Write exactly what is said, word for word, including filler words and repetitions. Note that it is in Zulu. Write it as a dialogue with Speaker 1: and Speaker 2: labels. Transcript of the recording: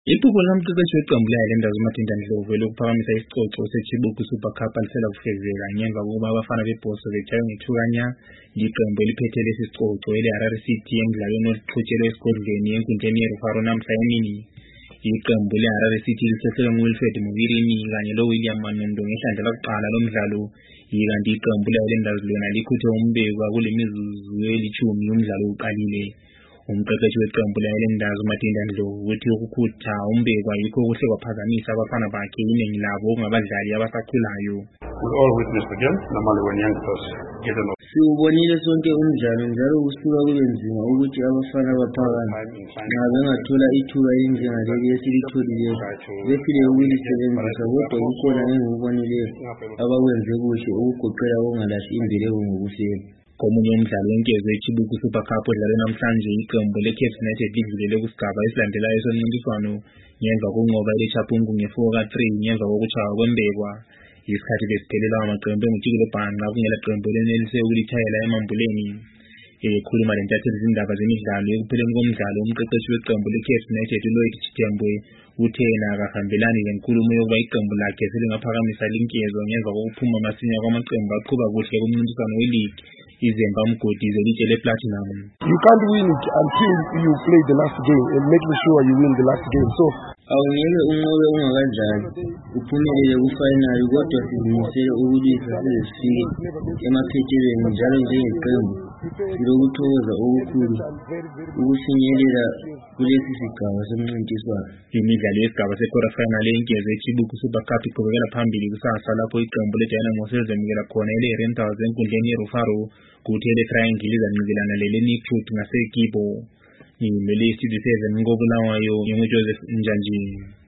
Speaker 1: Iphupho lomqeqeshi weqembu le-Highlanders uMathenda Ndlovu lokuphakamisa isicoco seChibuku Super Cup alisela kufezeka ngemva kokuba abafana beBhosa betshaywe ngethukanya liqembu eliphethe lesi sicoco ele-Harare City emdlalweni oluqhutshelwe esigodlweni enkundleni yeRufaro namhla emini. Iqembu le-Harare City lisehlelwe nguWilfred Mubirini kanye loWilliam Manondo ngehlandla lokuqala lomdlalo, ikanti iqembu le-Highlanders lona likhuthe umbekwa kule mizuzu elithumi umdlalo uqalile. Umqeqeshi weqembu le-Highlanders uMathenda Ndlovu uthi ukukhutha umbekwa yikho kuhle kwaphazamisa abafana bakhe iningi labo okungabadlali abasakhulayo.
Speaker 2: We all witnessed the game, normally when youngsters get an
Speaker 3: Siwubonile sonke umdlalo njalo kusuka kube nzima ukuthi abafana baphakame. Nxa bengathola ithuba elinjengaleli esilitholileyo, befile ukulisebenzisa, kodwa kukhona engikubonileyo abakwenze kuhle ukugoqela okungalahli imbeleko ngokufela.
Speaker 1: Komunye umdlalo wenkezo yeChibuku Super Cup odlalwe namhlanje, iqembu le-Cape United lidlulele kusigaba esilandelayo somncintiswano ngemva kokunqoba iChapungu nge-four ka three ngemva kokutshaywa kwembekwa. Isikhathi besiphelelwa amaqembu enguTshikile Bhanqa kungela qembu elenelise ukulithayela emambuleni. Ekhuluma lentatheli izindaba zemidlalo ekupheleni komdlalo, umqeqeshi weqembu le-Cape United uLloyd Chitembwe uthe yena akahambelani lenkulumo yokuba iqembu lakhe selingaphakamisa linkezo ngemva kokuphuma masinya kwamaqembu aqhuba kuhle kumncintiswano weligi iZemba Mgodi zelitshe le-Platinum.
Speaker 4: You can't win it until you play the last game and making sure you win the last game. So
Speaker 3: awungeke unqobe ungakadlali uphumelele kufinali, kodwa sizimisele ukulwisa size sifike emaphethelweni njalo njengeqembu silokuthokoza okukhulu ukufinyelela kulesi sigaba somncintiswano.
Speaker 1: Imidlalo yesigaba se-quarter final yenkezo yeChibuku Super Cup iqhubekela phambili kusasa lapho iqembu le-Dynamos elizamukela khona ele-Rentals enkundleni yeRufaro, kuthi ele-Triangle lizanqikelana lele-Niptruth ngaseKibo. Ngimele iStudio seven koBulawayo, nginguJoseph Njanjini.